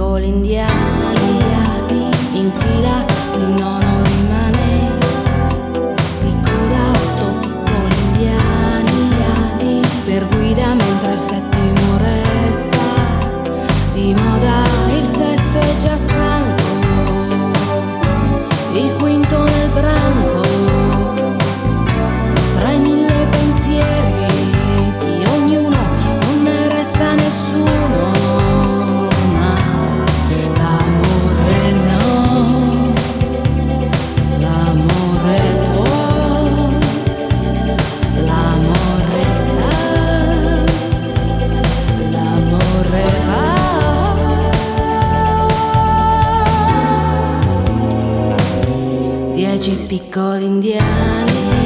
piccoli indiani in fila, no, non rimane di coda, 8 piccoli indiani per guida mentre il settimo resta di moda, il sesto è già stanco, il quinto nel branco, tra i 1000 pensieri di ognuno non ne resta nessuno, ma l'amore no, l'amore può, l'amore sa, l'amore va. 10 piccoli indiani